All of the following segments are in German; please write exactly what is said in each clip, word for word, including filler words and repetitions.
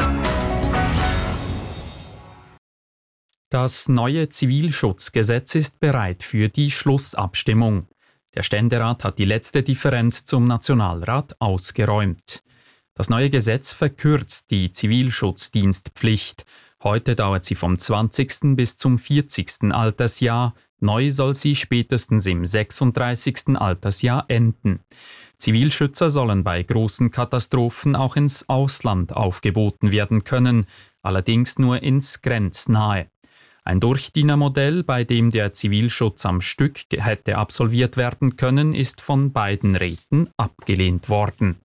Das neue Zivilschutzgesetz ist bereit für die Schlussabstimmung. Der Ständerat hat die letzte Differenz zum Nationalrat ausgeräumt. Das neue Gesetz verkürzt die Zivilschutzdienstpflicht. Heute dauert sie vom zwanzigsten bis zum vierzigsten Altersjahr. Neu soll sie spätestens im sechsunddreißigsten Altersjahr enden. Zivilschützer sollen bei großen Katastrophen auch ins Ausland aufgeboten werden können, allerdings nur ins Grenznahe. Ein Durchdienermodell, bei dem der Zivilschutz am Stück hätte absolviert werden können, ist von beiden Räten abgelehnt worden.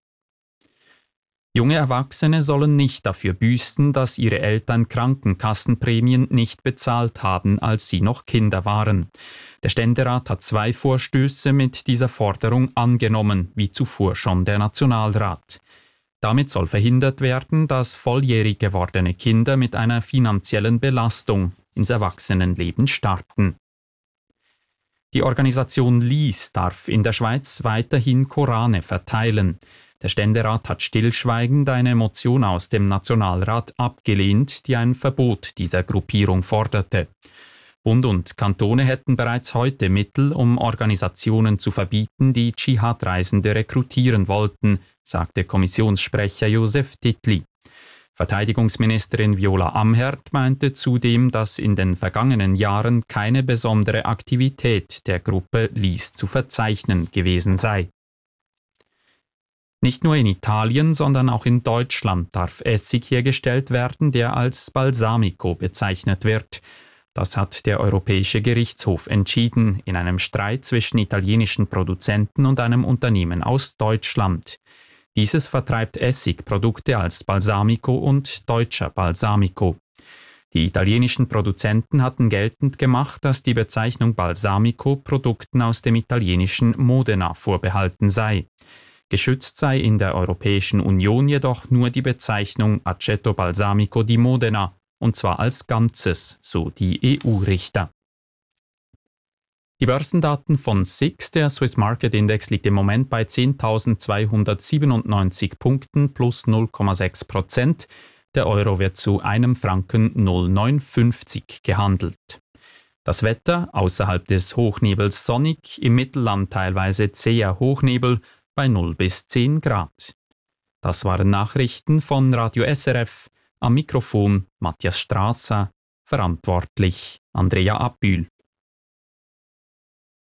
Junge Erwachsene sollen nicht dafür büßen, dass ihre Eltern Krankenkassenprämien nicht bezahlt haben, als sie noch Kinder waren. Der Ständerat hat zwei Vorstöße mit dieser Forderung angenommen, wie zuvor schon der Nationalrat. Damit soll verhindert werden, dass volljährig gewordene Kinder mit einer finanziellen Belastung ins Erwachsenenleben starten. Die Organisation L I S darf in der Schweiz weiterhin Korane verteilen. Der Ständerat hat stillschweigend eine Motion aus dem Nationalrat abgelehnt, die ein Verbot dieser Gruppierung forderte. Bund und Kantone hätten bereits heute Mittel, um Organisationen zu verbieten, die Dschihad-Reisende rekrutieren wollten, sagte Kommissionssprecher Josef Titli. Verteidigungsministerin Viola Amherd meinte zudem, dass in den vergangenen Jahren keine besondere Aktivität der Gruppe L I S zu verzeichnen gewesen sei. Nicht nur in Italien, sondern auch in Deutschland darf Essig hergestellt werden, der als Balsamico bezeichnet wird. Das hat der Europäische Gerichtshof entschieden, in einem Streit zwischen italienischen Produzenten und einem Unternehmen aus Deutschland. Dieses vertreibt Essigprodukte als Balsamico und deutscher Balsamico. Die italienischen Produzenten hatten geltend gemacht, dass die Bezeichnung Balsamico Produkten aus dem italienischen Modena vorbehalten sei. Geschützt sei in der Europäischen Union jedoch nur die Bezeichnung Aceto Balsamico di Modena, und zwar als Ganzes, so die E U-Richter. Die Börsendaten von S I X, der Swiss Market Index, liegt im Moment bei zehntausendzweihundertsiebenundneunzig Punkten plus null Komma sechs Prozent. Der Euro wird zu einem Franken null Komma neunundfünfzig gehandelt. Das Wetter außerhalb des Hochnebels sonnig, im Mittelland teilweise zäher Hochnebel bei null bis zehn Grad. Das waren Nachrichten von Radio S R F. Am Mikrofon Matthias Strasser, verantwortlich Andrea Abbühl.